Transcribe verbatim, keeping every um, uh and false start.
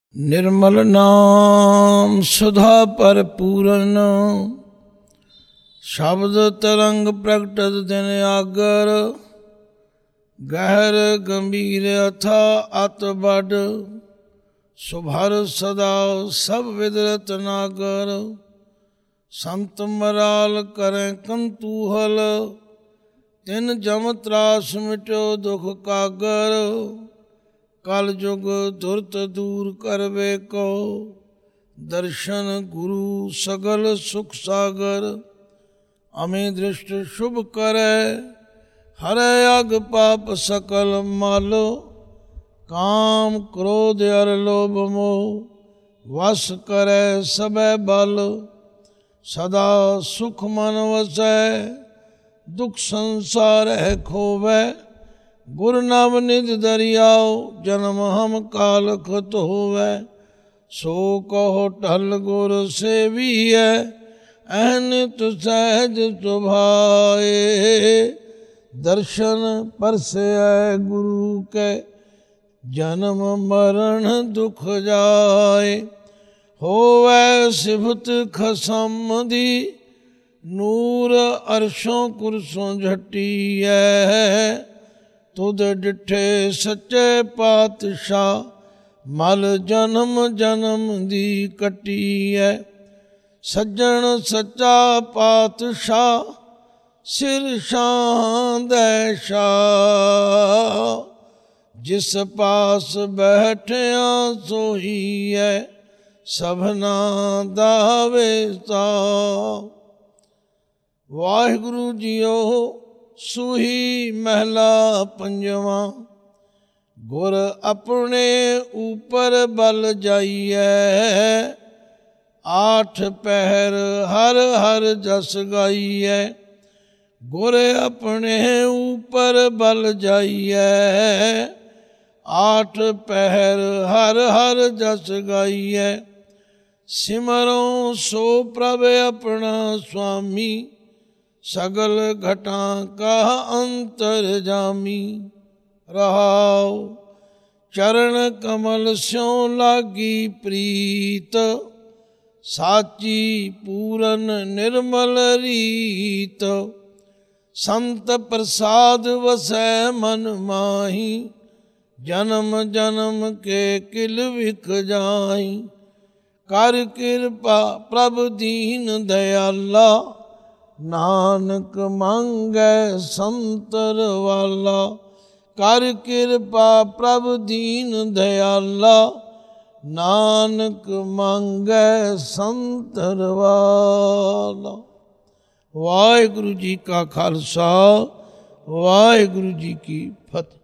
निर्मल नाम सुधा पर पूरन, शब्द तरंग प्रगटत दिन आगर। गहर गंभीर अथा अत बड, सुभर सदा सब विदरत नागर। संत मराल करें कंतूहल, तिन जम त्रास मिटो दुख कागर। कल जुग दुरत दूर करवे को, दर्शन गुरु सगल सुख सागर। अमी दृष्ट शुभ करे, हरै अग पाप सकल मालो। काम क्रोध अर लोभ मोह, वश करे सबे बल। सदा सुख मन वसै, दुख संसार है खोवै। गुर नव निध दरियाओ, जन्म हम काल खत होवै। सो कहो टल गुर सेवियै, अहनित सहज सुभाए। दर्शन परसै गुरु के, जन्म मरण दुख जाए। होवै सिफत खसम दी, नूर अरशों कुरसों झटियै। तुद डिठे सच्चे पातशाह, मल जन्म जन्म दी कटी है। सज्जन सच्चा पातशाह, सिर शां दै शाह। जिस पास बैठिया सोही है, सबना दा वेसा। वाहिगुरु जीओ सूही महला पंजवा। गुर अपने ऊपर बल जाइए, आठ पहर हर हर जस गाइए। गुर अपने ऊपर बल जाइए, आठ पहर हर हर जस गाइए। सिमरो सो प्रभ अपना स्वामी, सगल घटा का अंतर जामी। रहाओ चरण कमल स्यों लागी प्रीत, साची पूरन निर्मल रीत। संत प्रसाद वसै मन माही, जन्म जन्म के किल विख जाई। कर कृपा प्रभ दीन दयाला, नानक मांगै संतर वाला। कर कृपा प्रभ दीन दयाला, नानक मांगै संतर वाला। वाहिगुरु जी का खालसा, वाहिगुरु जी की फतेह।